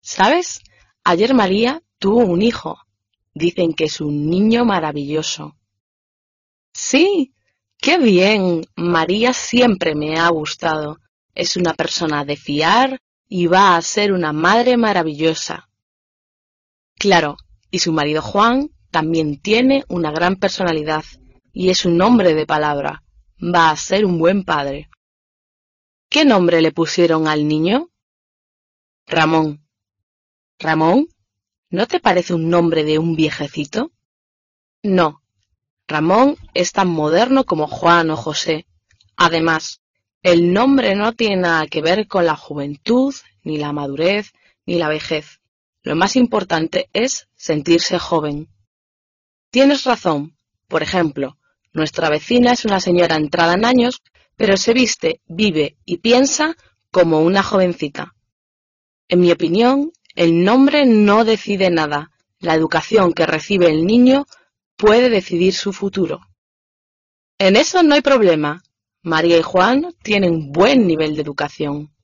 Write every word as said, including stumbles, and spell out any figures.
¿Sabes? Ayer María tuvo un hijo. Dicen que es un niño maravilloso. Sí, qué bien. María siempre me ha gustado. Es una persona de fiar y va a ser una madre maravillosa. Claro, y su marido Juan también tiene una gran personalidad y es un hombre de palabra. Va a ser un buen padre. ¿Qué nombre le pusieron al niño? Ramón. ¿Ramón? ¿No te parece un nombre de un viejecito? No, Ramón es tan moderno como Juan o José. Además, el nombre no tiene nada que ver con la juventud, ni la madurez, ni la vejez. Lo más importante es sentirse joven. Tienes razón. Por ejemplo, nuestra vecina es una señora entrada en años, pero se viste, vive y piensa como una jovencita. En mi opinión, el nombre no decide nada. La educación que recibe el niño puede decidir su futuro. En eso no hay problema. María y Juan tienen buen nivel de educación.